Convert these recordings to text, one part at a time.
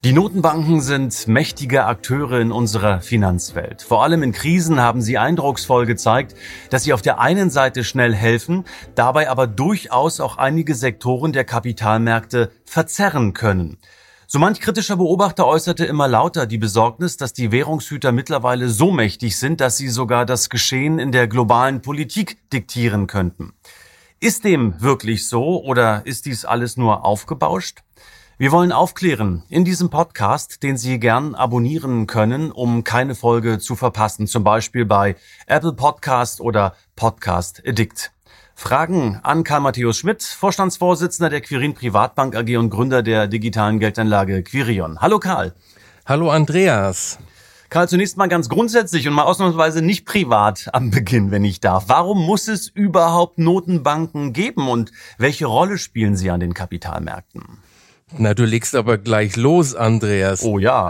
Die Notenbanken sind mächtige Akteure in unserer Finanzwelt. Vor allem in Krisen haben sie eindrucksvoll gezeigt, dass sie auf der einen Seite schnell helfen, dabei aber durchaus auch einige Sektoren der Kapitalmärkte verzerren können. So manch kritischer Beobachter äußerte immer lauter die Besorgnis, dass die Währungshüter mittlerweile so mächtig sind, dass sie sogar das Geschehen in der globalen Politik diktieren könnten. Ist dem wirklich so oder ist dies alles nur aufgebauscht? Wir wollen aufklären in diesem Podcast, den Sie gern abonnieren können, um keine Folge zu verpassen, zum Beispiel bei Apple Podcast oder Podcast Addict. Fragen an Karl Matthäus Schmidt, Vorstandsvorsitzender der Quirin Privatbank AG und Gründer der digitalen Geldanlage Quirion. Hallo Karl. Hallo Andreas. Karl, zunächst mal ganz grundsätzlich und mal ausnahmsweise nicht privat am Beginn, wenn ich darf. Warum muss es überhaupt Notenbanken geben und welche Rolle spielen sie an den Kapitalmärkten? Na, du legst aber gleich los, Andreas. Oh ja.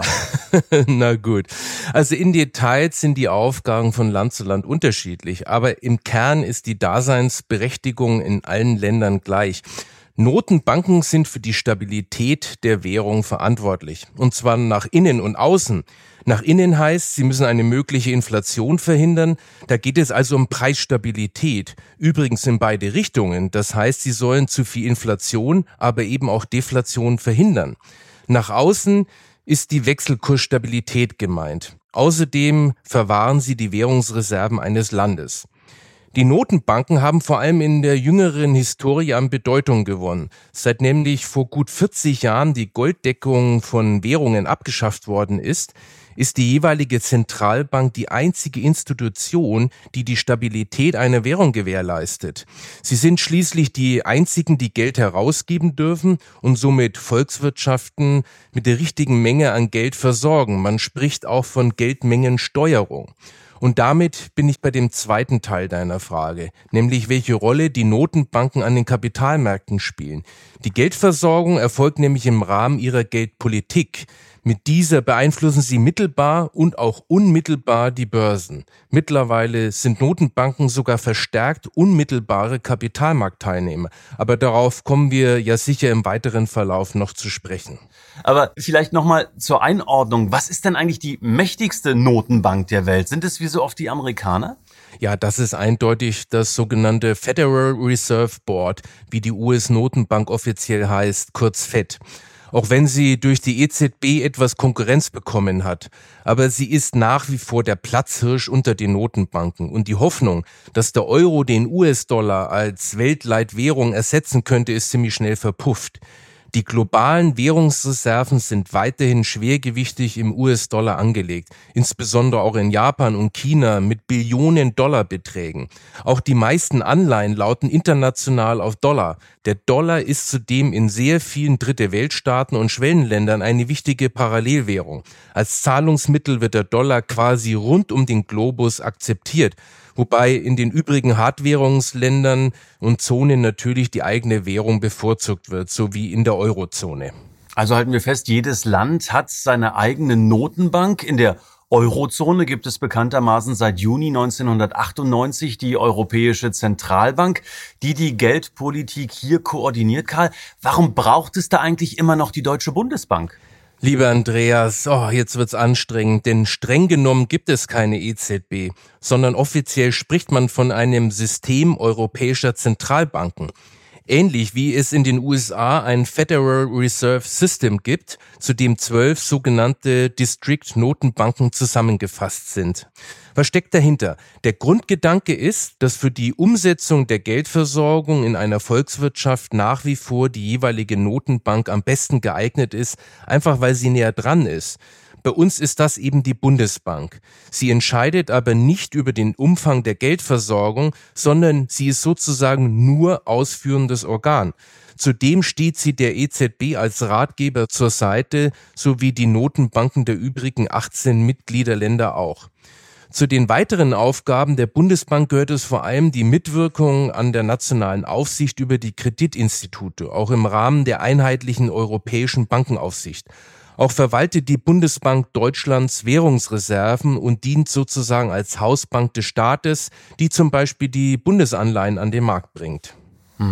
Na gut. Also in Details sind die Aufgaben von Land zu Land unterschiedlich, aber im Kern ist die Daseinsberechtigung in allen Ländern gleich. Notenbanken sind für die Stabilität der Währung verantwortlich, und zwar nach innen und außen. Nach innen heißt, sie müssen eine mögliche Inflation verhindern. Da geht es also um Preisstabilität. Übrigens in beide Richtungen. Das heißt, sie sollen zu viel Inflation, aber eben auch Deflation verhindern. Nach außen ist die Wechselkursstabilität gemeint. Außerdem verwahren sie die Währungsreserven eines Landes. Die Notenbanken haben vor allem in der jüngeren Historie an Bedeutung gewonnen. Seit nämlich vor gut 40 Jahren die Golddeckung von Währungen abgeschafft worden ist die jeweilige Zentralbank die einzige Institution, die die Stabilität einer Währung gewährleistet. Sie sind schließlich die einzigen, die Geld herausgeben dürfen und somit Volkswirtschaften mit der richtigen Menge an Geld versorgen. Man spricht auch von Geldmengensteuerung. Und damit bin ich bei dem zweiten Teil deiner Frage, nämlich welche Rolle die Notenbanken an den Kapitalmärkten spielen. Die Geldversorgung erfolgt nämlich im Rahmen ihrer Geldpolitik. Mit dieser beeinflussen sie mittelbar und auch unmittelbar die Börsen. Mittlerweile sind Notenbanken sogar verstärkt unmittelbare Kapitalmarktteilnehmer. Aber darauf kommen wir ja sicher im weiteren Verlauf noch zu sprechen. Aber vielleicht nochmal zur Einordnung. Was ist denn eigentlich die mächtigste Notenbank der Welt? Sind es wie so oft die Amerikaner? Ja, das ist eindeutig das sogenannte Federal Reserve Board, wie die US-Notenbank offiziell heißt, kurz FED. Auch wenn sie durch die EZB etwas Konkurrenz bekommen hat. Aber sie ist nach wie vor der Platzhirsch unter den Notenbanken. Und die Hoffnung, dass der Euro den US-Dollar als Weltleitwährung ersetzen könnte, ist ziemlich schnell verpufft. Die globalen Währungsreserven sind weiterhin schwergewichtig im US-Dollar angelegt, insbesondere auch in Japan und China mit Billionen-Dollar-Beträgen. Auch die meisten Anleihen lauten international auf Dollar. Der Dollar ist zudem in sehr vielen Dritte-Welt-Staaten und Schwellenländern eine wichtige Parallelwährung. Als Zahlungsmittel wird der Dollar quasi rund um den Globus akzeptiert. Wobei in den übrigen Hartwährungsländern und Zonen natürlich die eigene Währung bevorzugt wird, so wie in der Eurozone. Also halten wir fest, jedes Land hat seine eigene Notenbank. In der Eurozone gibt es bekanntermaßen seit Juni 1998 die Europäische Zentralbank, die die Geldpolitik hier koordiniert. Karl, warum braucht es da eigentlich immer noch die Deutsche Bundesbank? Lieber Andreas, jetzt wird's anstrengend, denn streng genommen gibt es keine EZB, sondern offiziell spricht man von einem System europäischer Zentralbanken. Ähnlich wie es in den USA ein Federal Reserve System gibt, zu dem 12 sogenannte District-Notenbanken zusammengefasst sind. Was steckt dahinter? Der Grundgedanke ist, dass für die Umsetzung der Geldversorgung in einer Volkswirtschaft nach wie vor die jeweilige Notenbank am besten geeignet ist, einfach weil sie näher dran ist. Bei uns ist das eben die Bundesbank. Sie entscheidet aber nicht über den Umfang der Geldversorgung, sondern sie ist sozusagen nur ausführendes Organ. Zudem steht sie der EZB als Ratgeber zur Seite, sowie die Notenbanken der übrigen 18 Mitgliederländer auch. Zu den weiteren Aufgaben der Bundesbank gehört es vor allem die Mitwirkung an der nationalen Aufsicht über die Kreditinstitute, auch im Rahmen der einheitlichen europäischen Bankenaufsicht. Auch verwaltet die Bundesbank Deutschlands Währungsreserven und dient sozusagen als Hausbank des Staates, die zum Beispiel die Bundesanleihen an den Markt bringt.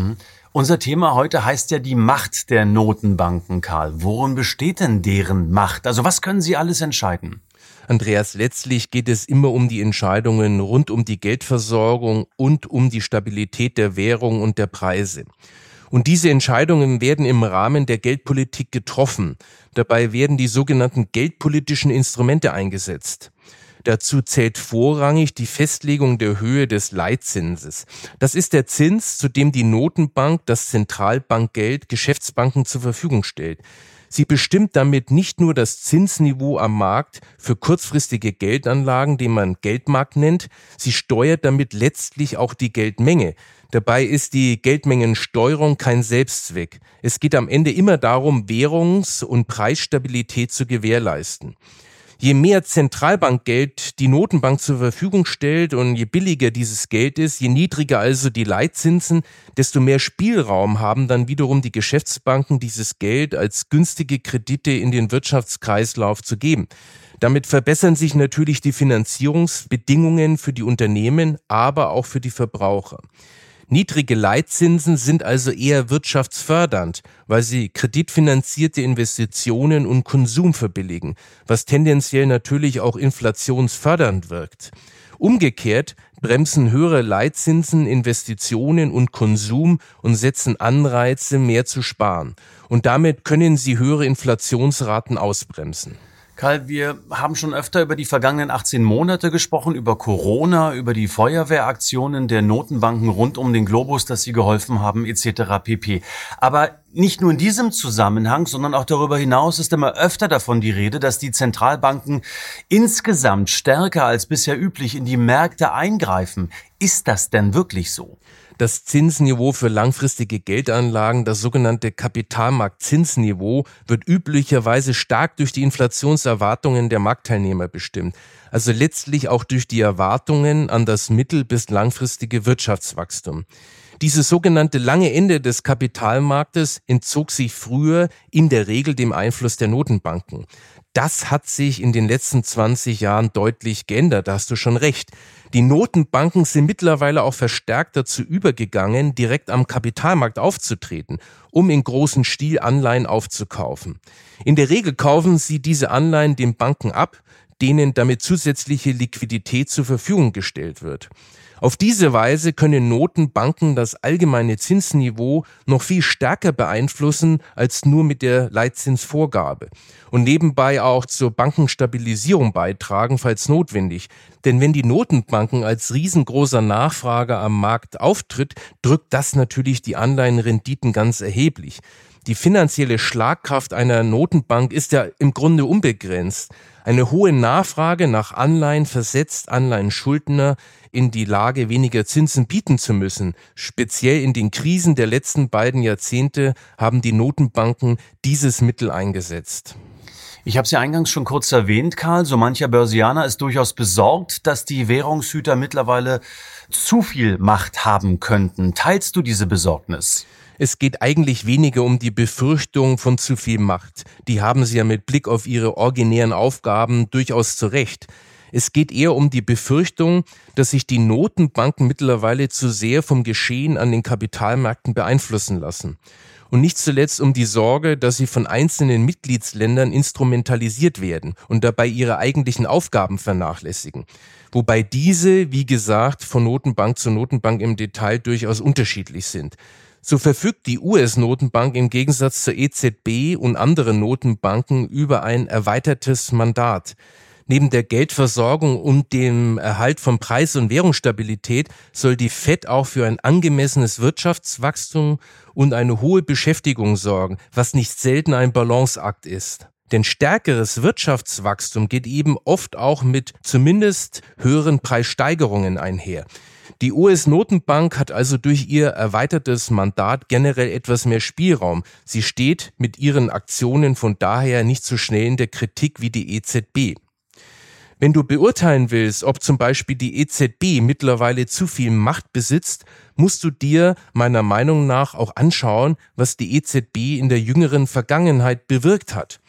Unser Thema heute heißt ja die Macht der Notenbanken, Karl. Worin besteht denn deren Macht? Also was können sie alles entscheiden? Andreas, letztlich geht es immer um die Entscheidungen rund um die Geldversorgung und um die Stabilität der Währung und der Preise. Und diese Entscheidungen werden im Rahmen der Geldpolitik getroffen. Dabei werden die sogenannten geldpolitischen Instrumente eingesetzt. Dazu zählt vorrangig die Festlegung der Höhe des Leitzinses. Das ist der Zins, zu dem die Notenbank, das Zentralbankgeld, Geschäftsbanken zur Verfügung stellt. Sie bestimmt damit nicht nur das Zinsniveau am Markt für kurzfristige Geldanlagen, den man Geldmarkt nennt, sie steuert damit letztlich auch die Geldmenge. Dabei ist die Geldmengensteuerung kein Selbstzweck. Es geht am Ende immer darum, Währungs- und Preisstabilität zu gewährleisten. Je mehr Zentralbankgeld die Notenbank zur Verfügung stellt und je billiger dieses Geld ist, je niedriger also die Leitzinsen, desto mehr Spielraum haben dann wiederum die Geschäftsbanken, dieses Geld als günstige Kredite in den Wirtschaftskreislauf zu geben. Damit verbessern sich natürlich die Finanzierungsbedingungen für die Unternehmen, aber auch für die Verbraucher. Niedrige Leitzinsen sind also eher wirtschaftsfördernd, weil sie kreditfinanzierte Investitionen und Konsum verbilligen, was tendenziell natürlich auch inflationsfördernd wirkt. Umgekehrt bremsen höhere Leitzinsen Investitionen und Konsum und setzen Anreize, mehr zu sparen. Und damit können sie höhere Inflationsraten ausbremsen. Karl, wir haben schon öfter über die vergangenen 18 Monate gesprochen, über Corona, über die Feuerwehraktionen der Notenbanken rund um den Globus, dass sie geholfen haben, etc. pp. Aber nicht nur in diesem Zusammenhang, sondern auch darüber hinaus ist immer öfter davon die Rede, dass die Zentralbanken insgesamt stärker als bisher üblich in die Märkte eingreifen. Ist das denn wirklich so? Das Zinsniveau für langfristige Geldanlagen, das sogenannte Kapitalmarktzinsniveau, wird üblicherweise stark durch die Inflationserwartungen der Marktteilnehmer bestimmt. Also letztlich auch durch die Erwartungen an das mittel- bis langfristige Wirtschaftswachstum. Dieses sogenannte lange Ende des Kapitalmarktes entzog sich früher in der Regel dem Einfluss der Notenbanken. Das hat sich in den letzten 20 Jahren deutlich geändert, da hast du schon recht. Die Notenbanken sind mittlerweile auch verstärkt dazu übergegangen, direkt am Kapitalmarkt aufzutreten, um in großen Stil Anleihen aufzukaufen. In der Regel kaufen sie diese Anleihen den Banken ab, denen damit zusätzliche Liquidität zur Verfügung gestellt wird. Auf diese Weise können Notenbanken das allgemeine Zinsniveau noch viel stärker beeinflussen als nur mit der Leitzinsvorgabe und nebenbei auch zur Bankenstabilisierung beitragen, falls notwendig. Denn wenn die Notenbanken als riesengroßer Nachfrager am Markt auftritt, drückt das natürlich die Anleihenrenditen ganz erheblich. Die finanzielle Schlagkraft einer Notenbank ist ja im Grunde unbegrenzt. Eine hohe Nachfrage nach Anleihen versetzt Anleihenschuldner in die Lage, weniger Zinsen bieten zu müssen. Speziell in den Krisen der letzten beiden Jahrzehnte haben die Notenbanken dieses Mittel eingesetzt. Ich habe es ja eingangs schon kurz erwähnt, Karl. So mancher Börsianer ist durchaus besorgt, dass die Währungshüter mittlerweile zu viel Macht haben könnten. Teilst du diese Besorgnis? Es geht eigentlich weniger um die Befürchtung von zu viel Macht. Die haben sie ja mit Blick auf ihre originären Aufgaben durchaus zu Recht. Es geht eher um die Befürchtung, dass sich die Notenbanken mittlerweile zu sehr vom Geschehen an den Kapitalmärkten beeinflussen lassen. Und nicht zuletzt um die Sorge, dass sie von einzelnen Mitgliedsländern instrumentalisiert werden und dabei ihre eigentlichen Aufgaben vernachlässigen. Wobei diese, wie gesagt, von Notenbank zu Notenbank im Detail durchaus unterschiedlich sind. So verfügt die US-Notenbank im Gegensatz zur EZB und anderen Notenbanken über ein erweitertes Mandat. Neben der Geldversorgung und dem Erhalt von Preis- und Währungsstabilität soll die FED auch für ein angemessenes Wirtschaftswachstum und eine hohe Beschäftigung sorgen, was nicht selten ein Balanceakt ist. Denn stärkeres Wirtschaftswachstum geht eben oft auch mit zumindest höheren Preissteigerungen einher. Die US-Notenbank hat also durch ihr erweitertes Mandat generell etwas mehr Spielraum. Sie steht mit ihren Aktionen von daher nicht so schnell in der Kritik wie die EZB. Wenn du beurteilen willst, ob zum Beispiel die EZB mittlerweile zu viel Macht besitzt, musst du dir meiner Meinung nach auch anschauen, was die EZB in der jüngeren Vergangenheit bewirkt hat.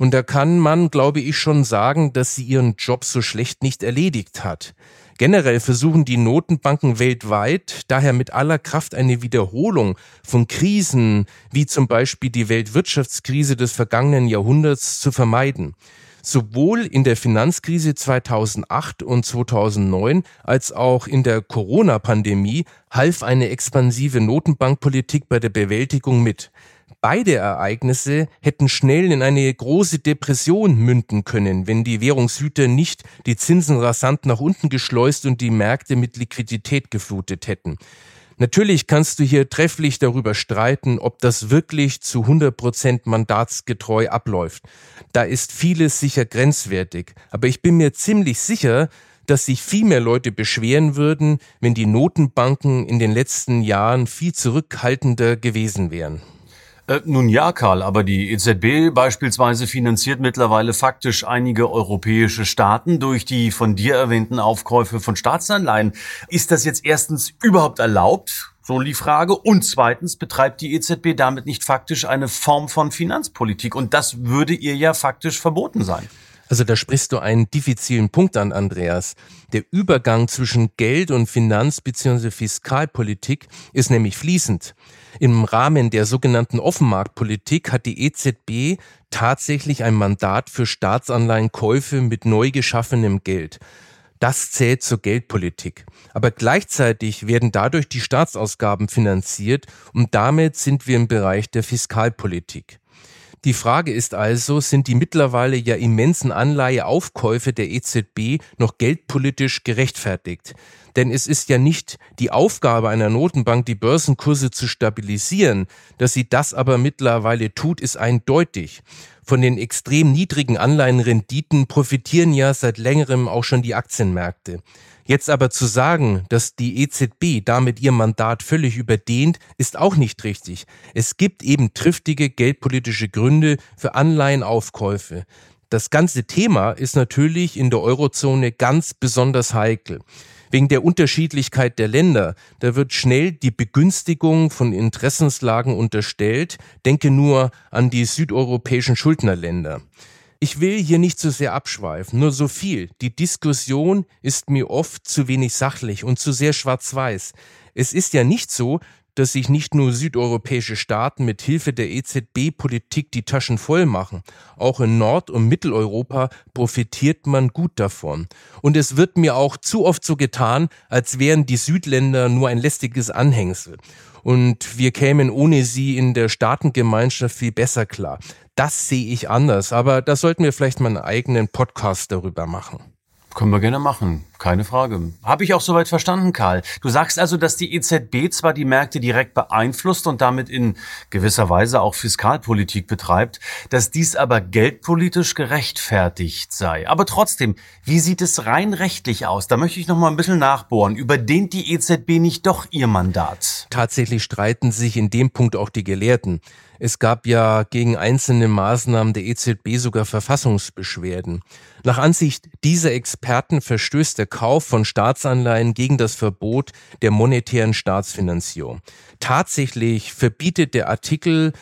Und da kann man, glaube ich, schon sagen, dass sie ihren Job so schlecht nicht erledigt hat. Generell versuchen die Notenbanken weltweit daher mit aller Kraft eine Wiederholung von Krisen, wie zum Beispiel die Weltwirtschaftskrise des vergangenen Jahrhunderts, zu vermeiden. Sowohl in der Finanzkrise 2008 und 2009 als auch in der Corona-Pandemie half eine expansive Notenbankpolitik bei der Bewältigung mit. Beide Ereignisse hätten schnell in eine große Depression münden können, wenn die Währungshüter nicht die Zinsen rasant nach unten geschleust und die Märkte mit Liquidität geflutet hätten. Natürlich kannst du hier trefflich darüber streiten, ob das wirklich zu 100% mandatsgetreu abläuft. Da ist vieles sicher grenzwertig, aber ich bin mir ziemlich sicher, dass sich viel mehr Leute beschweren würden, wenn die Notenbanken in den letzten Jahren viel zurückhaltender gewesen wären. Nun ja, Karl, aber die EZB beispielsweise finanziert mittlerweile faktisch einige europäische Staaten durch die von dir erwähnten Aufkäufe von Staatsanleihen. Ist das jetzt erstens überhaupt erlaubt? So die Frage. Und zweitens, betreibt die EZB damit nicht faktisch eine Form von Finanzpolitik? Und das würde ihr ja faktisch verboten sein. Also da sprichst du einen diffizilen Punkt an, Andreas. Der Übergang zwischen Geld- und Finanz- bzw. Fiskalpolitik ist nämlich fließend. Im Rahmen der sogenannten Offenmarktpolitik hat die EZB tatsächlich ein Mandat für Staatsanleihenkäufe mit neu geschaffenem Geld. Das zählt zur Geldpolitik. Aber gleichzeitig werden dadurch die Staatsausgaben finanziert und damit sind wir im Bereich der Fiskalpolitik. Die Frage ist also, sind die mittlerweile ja immensen Anleiheaufkäufe der EZB noch geldpolitisch gerechtfertigt? Denn es ist ja nicht die Aufgabe einer Notenbank, die Börsenkurse zu stabilisieren. Dass sie das aber mittlerweile tut, ist eindeutig. Von den extrem niedrigen Anleihenrenditen profitieren ja seit längerem auch schon die Aktienmärkte. Jetzt aber zu sagen, dass die EZB damit ihr Mandat völlig überdehnt, ist auch nicht richtig. Es gibt eben triftige geldpolitische Gründe für Anleihenaufkäufe. Das ganze Thema ist natürlich in der Eurozone ganz besonders heikel. Wegen der Unterschiedlichkeit der Länder, da wird schnell die Begünstigung von Interessenslagen unterstellt. Denke nur an die südeuropäischen Schuldnerländer. Ich will hier nicht zu sehr abschweifen, nur so viel. Die Diskussion ist mir oft zu wenig sachlich und zu sehr schwarz-weiß. Es ist ja nicht so, dass sich nicht nur südeuropäische Staaten mit Hilfe der EZB-Politik die Taschen voll machen. Auch in Nord- und Mitteleuropa profitiert man gut davon. Und es wird mir auch zu oft so getan, als wären die Südländer nur ein lästiges Anhängsel. Und wir kämen ohne sie in der Staatengemeinschaft viel besser klar. Das sehe ich anders, aber da sollten wir vielleicht mal einen eigenen Podcast darüber machen. Können wir gerne machen, keine Frage. Habe ich auch soweit verstanden, Karl. Du sagst also, dass die EZB zwar die Märkte direkt beeinflusst und damit in gewisser Weise auch Fiskalpolitik betreibt, dass dies aber geldpolitisch gerechtfertigt sei. Aber trotzdem, wie sieht es rein rechtlich aus? Da möchte ich noch mal ein bisschen nachbohren. Überdehnt die EZB nicht doch ihr Mandat? Tatsächlich streiten sich in dem Punkt auch die Gelehrten. Es gab ja gegen einzelne Maßnahmen der EZB sogar Verfassungsbeschwerden. Nach Ansicht dieser Experten verstößt der Kauf von Staatsanleihen gegen das Verbot der monetären Staatsfinanzierung. Tatsächlich verbietet der Artikel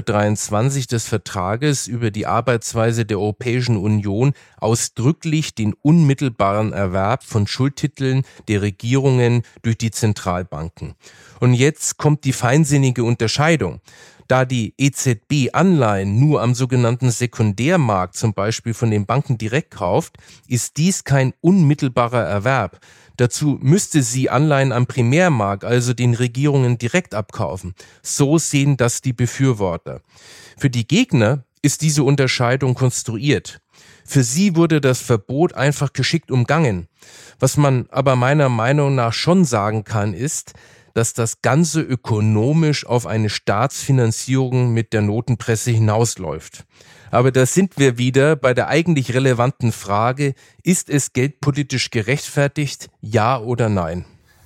123 des Vertrages über die Arbeitsweise der Europäischen Union ausdrücklich den unmittelbaren Erwerb von Schuldtiteln der Regierungen durch die Zentralbanken. Und jetzt kommt die feinsinnige Unterscheidung. Da die EZB Anleihen nur am sogenannten Sekundärmarkt, zum Beispiel von den Banken direkt kauft, ist dies kein unmittelbarer Erwerb. Dazu müsste sie Anleihen am Primärmarkt, also den Regierungen, direkt abkaufen. So sehen das die Befürworter. Für die Gegner ist diese Unterscheidung konstruiert. Für sie wurde das Verbot einfach geschickt umgangen. Was man aber meiner Meinung nach schon sagen kann, ist, dass das Ganze ökonomisch auf eine Staatsfinanzierung mit der Notenpresse hinausläuft. Aber da sind wir wieder bei der eigentlich relevanten Frage, ist es geldpolitisch gerechtfertigt, ja oder nein?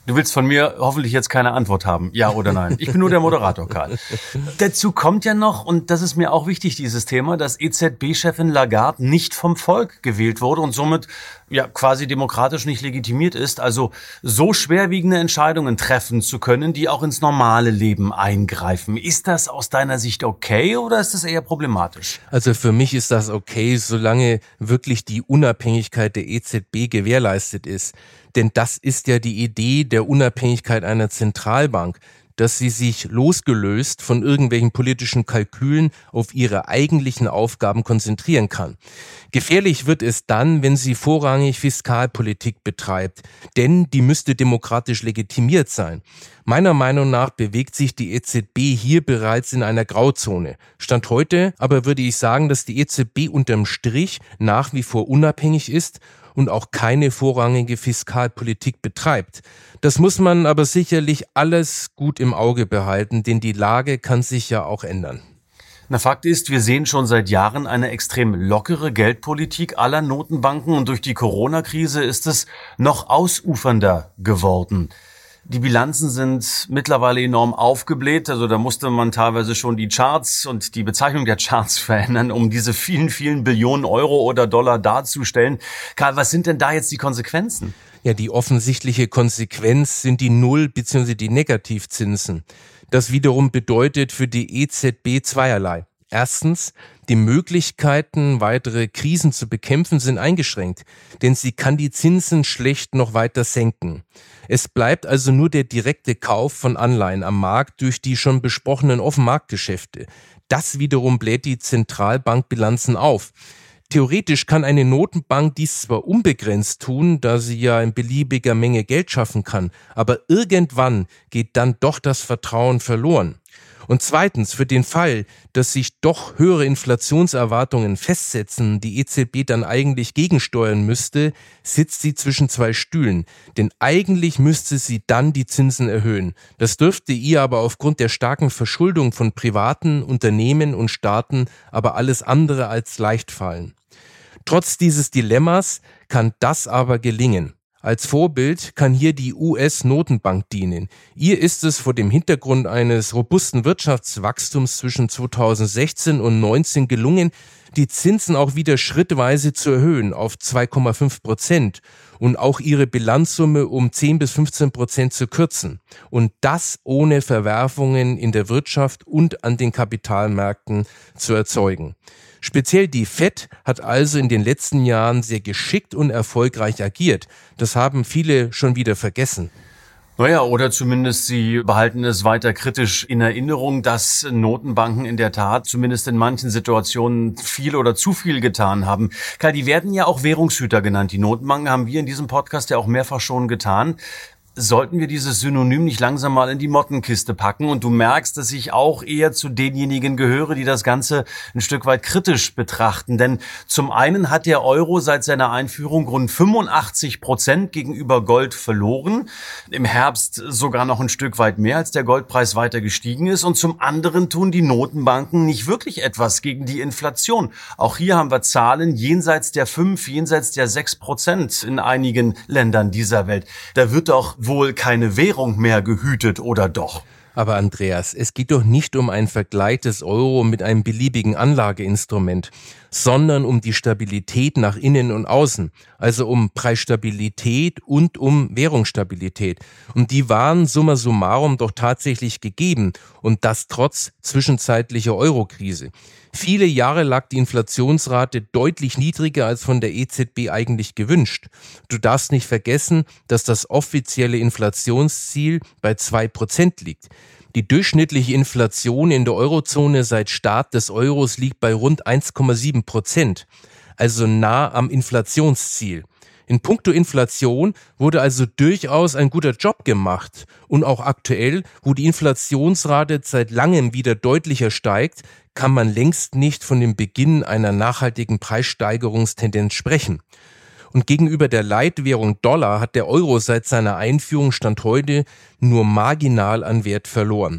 Du willst von mir hoffentlich jetzt keine Antwort haben, ja oder nein. Ich bin nur der Moderator, Karl. Dazu kommt ja noch, und das ist mir auch wichtig, dieses Thema, dass EZB-Chefin Lagarde nicht vom Volk gewählt wurde und somit ja quasi demokratisch nicht legitimiert ist, also so schwerwiegende Entscheidungen treffen zu können, die auch ins normale Leben eingreifen. Ist das aus deiner Sicht okay oder ist das eher problematisch? Also für mich ist das okay, solange wirklich die Unabhängigkeit der EZB gewährleistet ist. Denn das ist ja die Idee der Unabhängigkeit einer Zentralbank, dass sie sich losgelöst von irgendwelchen politischen Kalkülen auf ihre eigentlichen Aufgaben konzentrieren kann. Gefährlich wird es dann, wenn sie vorrangig Fiskalpolitik betreibt, denn die müsste demokratisch legitimiert sein. Meiner Meinung nach bewegt sich die EZB hier bereits in einer Grauzone. Stand heute aber würde ich sagen, dass die EZB unterm Strich nach wie vor unabhängig ist und auch keine vorrangige Fiskalpolitik betreibt. Das muss man aber sicherlich alles gut im Auge behalten, denn die Lage kann sich ja auch ändern. Na, Fakt ist, wir sehen schon seit Jahren eine extrem lockere Geldpolitik aller Notenbanken und durch die Corona-Krise ist es noch ausufernder geworden. Die Bilanzen sind mittlerweile enorm aufgebläht, also da musste man teilweise schon die Charts und die Bezeichnung der Charts verändern, um diese vielen, vielen Billionen Euro oder Dollar darzustellen. Karl, was sind denn da jetzt die Konsequenzen? Ja, die offensichtliche Konsequenz sind die Null- bzw. die Negativzinsen. Das wiederum bedeutet für die EZB zweierlei. Erstens, die Möglichkeiten, weitere Krisen zu bekämpfen, sind eingeschränkt, denn sie kann die Zinsen schlecht noch weiter senken. Es bleibt also nur der direkte Kauf von Anleihen am Markt durch die schon besprochenen Offenmarktgeschäfte. Das wiederum bläht die Zentralbankbilanzen auf. Theoretisch kann eine Notenbank dies zwar unbegrenzt tun, da sie ja in beliebiger Menge Geld schaffen kann, aber irgendwann geht dann doch das Vertrauen verloren. Und zweitens, für den Fall, dass sich doch höhere Inflationserwartungen festsetzen, die EZB dann eigentlich gegensteuern müsste, sitzt sie zwischen zwei Stühlen. Denn eigentlich müsste sie dann die Zinsen erhöhen. Das dürfte ihr aber aufgrund der starken Verschuldung von privaten Unternehmen und Staaten aber alles andere als leicht fallen. Trotz dieses Dilemmas kann das aber gelingen. Als Vorbild kann hier die US-Notenbank dienen. Ihr ist es vor dem Hintergrund eines robusten Wirtschaftswachstums zwischen 2016 und 2019 gelungen, die Zinsen auch wieder schrittweise zu erhöhen auf 2,5% und auch ihre Bilanzsumme um 10-15% zu kürzen. Und das ohne Verwerfungen in der Wirtschaft und an den Kapitalmärkten zu erzeugen. Speziell die FED hat also in den letzten Jahren sehr geschickt und erfolgreich agiert. Das haben viele schon wieder vergessen. Naja, oder zumindest sie behalten es weiter kritisch in Erinnerung, dass Notenbanken in der Tat zumindest in manchen Situationen viel oder zu viel getan haben. Karl, die werden ja auch Währungshüter genannt. Die Notenbanken haben wir in diesem Podcast ja auch mehrfach schon getan. Sollten wir dieses Synonym nicht langsam mal in die Mottenkiste packen? Und du merkst, dass ich auch eher zu denjenigen gehöre, die das Ganze ein Stück weit kritisch betrachten. Denn zum einen hat der Euro seit seiner Einführung rund 85% gegenüber Gold verloren. Im Herbst sogar noch ein Stück weit mehr, als der Goldpreis weiter gestiegen ist. Und zum anderen tun die Notenbanken nicht wirklich etwas gegen die Inflation. Auch hier haben wir Zahlen jenseits der 5, jenseits der 6% in einigen Ländern dieser Welt. Da wird doch wohl keine Währung mehr gehütet, oder doch? Aber Andreas, es geht doch nicht um einen Vergleich des Euro mit einem beliebigen Anlageinstrument, sondern um die Stabilität nach innen und außen, also um Preisstabilität und um Währungsstabilität. Und die waren summa summarum doch tatsächlich gegeben und das trotz zwischenzeitlicher Eurokrise. Viele Jahre lag die Inflationsrate deutlich niedriger als von der EZB eigentlich gewünscht. Du darfst nicht vergessen, dass das offizielle Inflationsziel bei 2% liegt. Die durchschnittliche Inflation in der Eurozone seit Start des Euros liegt bei rund 1,7%, also nah am Inflationsziel. In puncto Inflation wurde also durchaus ein guter Job gemacht. Und auch aktuell, wo die Inflationsrate seit langem wieder deutlicher steigt, kann man längst nicht von dem Beginn einer nachhaltigen Preissteigerungstendenz sprechen. Und gegenüber der Leitwährung Dollar hat der Euro seit seiner Einführung Stand heute nur marginal an Wert verloren.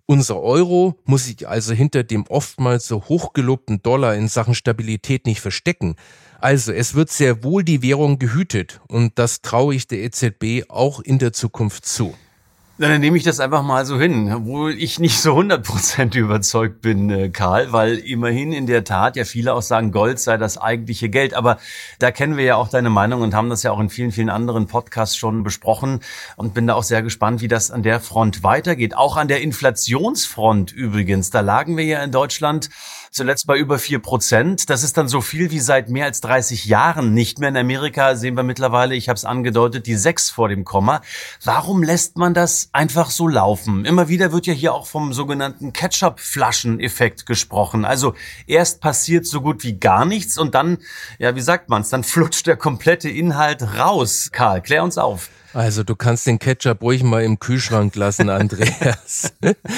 Unser Euro muss sich also hinter dem oftmals so hochgelobten Dollar in Sachen Stabilität nicht verstecken. Also es wird sehr wohl die Währung gehütet und das traue ich der EZB auch in der Zukunft zu. Dann nehme ich das einfach mal so hin, obwohl ich nicht so 100% überzeugt bin, Karl, weil immerhin in der Tat ja viele auch sagen, Gold sei das eigentliche Geld. Aber da kennen wir ja auch deine Meinung und haben das ja auch in vielen, vielen anderen Podcasts schon besprochen und bin da auch sehr gespannt, wie das an der Front weitergeht. Auch an der Inflationsfront übrigens, da lagen wir ja in Deutschland zuletzt bei über 4%. Das ist dann so viel wie seit mehr als 30 Jahren nicht mehr. In Amerika sehen wir mittlerweile, ich habe es angedeutet, die 6 vor dem Komma. Warum lässt man das einfach so laufen? Immer wieder wird ja hier auch vom sogenannten Ketchup-Flaschen-Effekt gesprochen. Also erst passiert so gut wie gar nichts und dann, ja, wie sagt man's, dann flutscht der komplette Inhalt raus. Karl, klär uns auf. Also du kannst den Ketchup ruhig mal im Kühlschrank lassen, Andreas.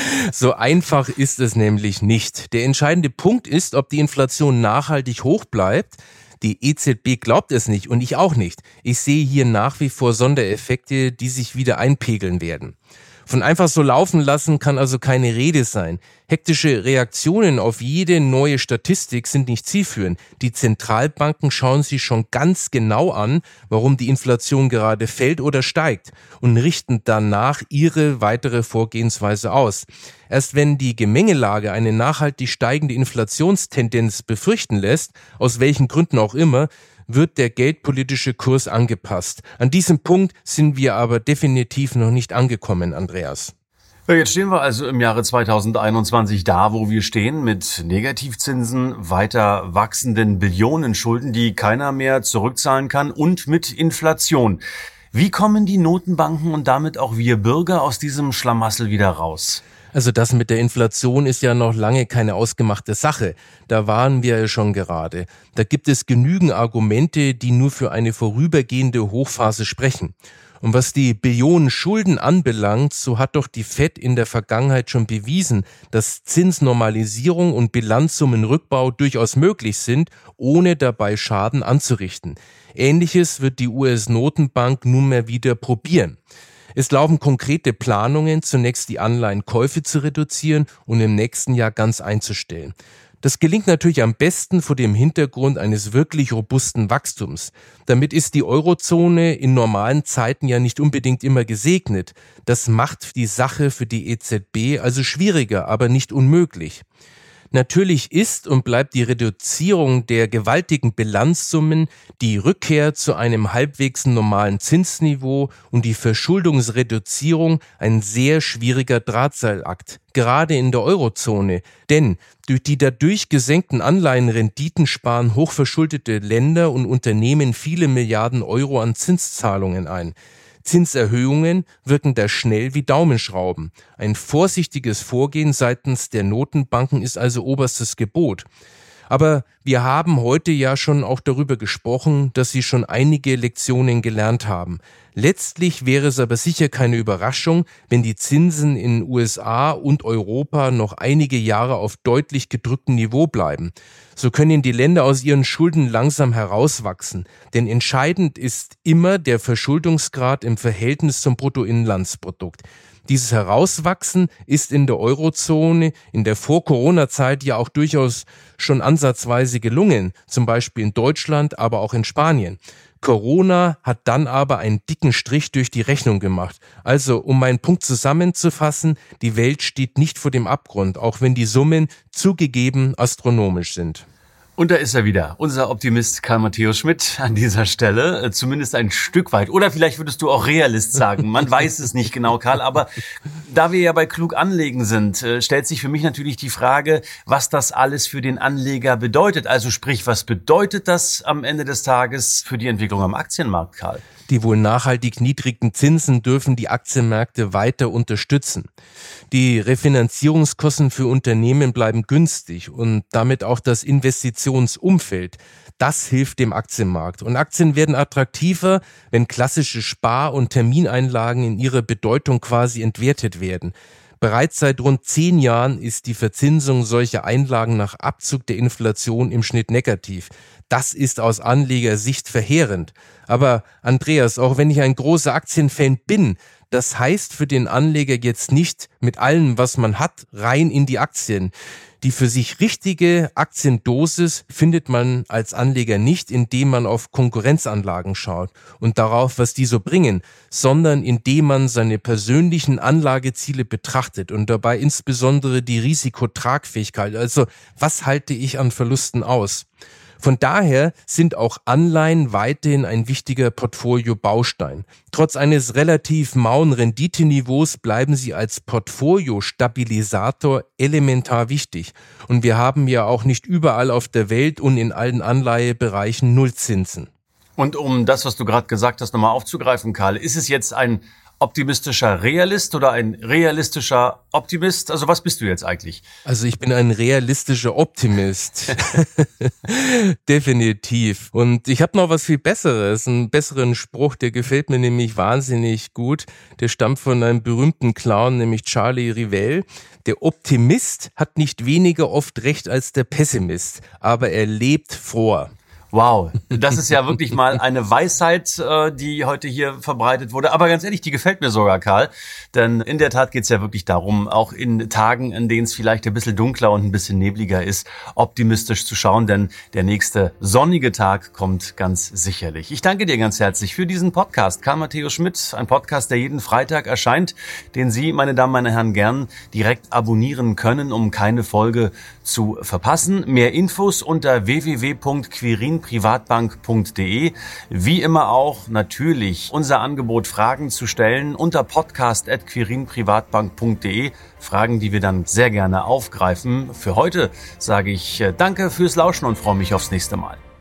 So einfach ist es nämlich nicht. Der entscheidende Punkt ist, ob die Inflation nachhaltig hoch bleibt. Die EZB glaubt es nicht und ich auch nicht. Ich sehe hier nach wie vor Sondereffekte, die sich wieder einpegeln werden. Von einfach so laufen lassen kann also keine Rede sein. Hektische Reaktionen auf jede neue Statistik sind nicht zielführend. Die Zentralbanken schauen sich schon ganz genau an, warum die Inflation gerade fällt oder steigt und richten danach ihre weitere Vorgehensweise aus. Erst wenn die Gemengelage eine nachhaltig steigende Inflationstendenz befürchten lässt, aus welchen Gründen auch immer, wird der geldpolitische Kurs angepasst. An diesem Punkt sind wir aber definitiv noch nicht angekommen, Andreas. Ja, jetzt stehen wir also im Jahre 2021 da, wo wir stehen, mit Negativzinsen, weiter wachsenden Billionenschulden, die keiner mehr zurückzahlen kann und mit Inflation. Wie kommen die Notenbanken und damit auch wir Bürger aus diesem Schlamassel wieder raus? Also das mit der Inflation ist ja noch lange keine ausgemachte Sache. Da waren wir ja schon gerade. Da gibt es genügend Argumente, die nur für eine vorübergehende Hochphase sprechen. Und was die Billionen Schulden anbelangt, so hat doch die FED in der Vergangenheit schon bewiesen, dass Zinsnormalisierung und Bilanzsummenrückbau durchaus möglich sind, ohne dabei Schaden anzurichten. Ähnliches wird die US-Notenbank nunmehr wieder probieren. Es laufen konkrete Planungen, zunächst die Anleihenkäufe zu reduzieren und im nächsten Jahr ganz einzustellen. Das gelingt natürlich am besten vor dem Hintergrund eines wirklich robusten Wachstums. Damit ist die Eurozone in normalen Zeiten ja nicht unbedingt immer gesegnet. Das macht die Sache für die EZB also schwieriger, aber nicht unmöglich. Natürlich ist und bleibt die Reduzierung der gewaltigen Bilanzsummen, die Rückkehr zu einem halbwegs normalen Zinsniveau und die Verschuldungsreduzierung ein sehr schwieriger Drahtseilakt, gerade in der Eurozone. Denn durch die dadurch gesenkten Anleihenrenditen sparen hochverschuldete Länder und Unternehmen viele Milliarden Euro an Zinszahlungen ein. Zinserhöhungen wirken da schnell wie Daumenschrauben. Ein vorsichtiges Vorgehen seitens der Notenbanken ist also oberstes Gebot. Aber wir haben heute ja schon auch darüber gesprochen, dass sie schon einige Lektionen gelernt haben. Letztlich wäre es aber sicher keine Überraschung, wenn die Zinsen in USA und Europa noch einige Jahre auf deutlich gedrücktem Niveau bleiben. So können die Länder aus ihren Schulden langsam herauswachsen. Denn entscheidend ist immer der Verschuldungsgrad im Verhältnis zum Bruttoinlandsprodukt. Dieses Herauswachsen ist in der Eurozone in der Vor-Corona-Zeit ja auch durchaus schon ansatzweise gelungen, zum Beispiel in Deutschland, aber auch in Spanien. Corona hat dann aber einen dicken Strich durch die Rechnung gemacht. Also, um meinen Punkt zusammenzufassen, die Welt steht nicht vor dem Abgrund, auch wenn die Summen zugegeben astronomisch sind. Und da ist er wieder, unser Optimist Karl Matthäus Schmidt an dieser Stelle, zumindest ein Stück weit. Oder vielleicht würdest du auch Realist sagen, man weiß es nicht genau, Karl. Aber da wir ja bei klug anlegen sind, stellt sich für mich natürlich die Frage, was das alles für den Anleger bedeutet. Also sprich, was bedeutet das am Ende des Tages für die Entwicklung am Aktienmarkt, Karl? Die wohl nachhaltig niedrigen Zinsen dürfen die Aktienmärkte weiter unterstützen. Die Refinanzierungskosten für Unternehmen bleiben günstig und damit auch das Investitionsumfeld. Das hilft dem Aktienmarkt. Und Aktien werden attraktiver, wenn klassische Spar- und Termineinlagen in ihrer Bedeutung quasi entwertet werden. Bereits seit rund 10 Jahren ist die Verzinsung solcher Einlagen nach Abzug der Inflation im Schnitt negativ. Das ist aus Anlegersicht verheerend. Aber Andreas, auch wenn ich ein großer Aktienfan bin, Das heißt für den Anleger jetzt nicht mit allem, was man hat, rein in die Aktien. Die für sich richtige Aktiendosis findet man als Anleger nicht, indem man auf Konkurrenzanlagen schaut und darauf, was die so bringen, sondern indem man seine persönlichen Anlageziele betrachtet und dabei insbesondere die Risikotragfähigkeit, also was halte ich an Verlusten aus. Von daher sind auch Anleihen weiterhin ein wichtiger Portfolio-Baustein. Trotz eines relativ mauen Renditeniveaus bleiben sie als Portfolio-Stabilisator elementar wichtig. Und wir haben ja auch nicht überall auf der Welt und in allen Anleihebereichen Nullzinsen. Und um das, was du gerade gesagt hast, nochmal aufzugreifen, Karl, ist es jetzt ein optimistischer Realist oder ein realistischer Optimist? Also was bist du jetzt eigentlich? Also ich bin ein realistischer Optimist. Definitiv. Und ich habe noch was viel Besseres, einen besseren Spruch, der gefällt mir nämlich wahnsinnig gut. Der stammt von einem berühmten Clown, nämlich Charlie Rivell. Der Optimist hat nicht weniger oft recht als der Pessimist, aber er lebt vor. Wow, das ist ja wirklich mal eine Weisheit, die heute hier verbreitet wurde. Aber ganz ehrlich, die gefällt mir sogar, Karl. Denn in der Tat geht es ja wirklich darum, auch in Tagen, in denen es vielleicht ein bisschen dunkler und ein bisschen nebliger ist, optimistisch zu schauen. Denn der nächste sonnige Tag kommt ganz sicherlich. Ich danke dir ganz herzlich für diesen Podcast. Karl Matthäus Schmidt, ein Podcast, der jeden Freitag erscheint, den Sie, meine Damen, meine Herren, gern direkt abonnieren können, um keine Folge zu verpassen. Mehr Infos unter www.quirinprivatbank.de. Wie immer auch natürlich unser Angebot, Fragen zu stellen unter podcast@quirinprivatbank.de. Fragen, die wir dann sehr gerne aufgreifen. Für heute sage ich danke fürs Lauschen und freue mich aufs nächste Mal.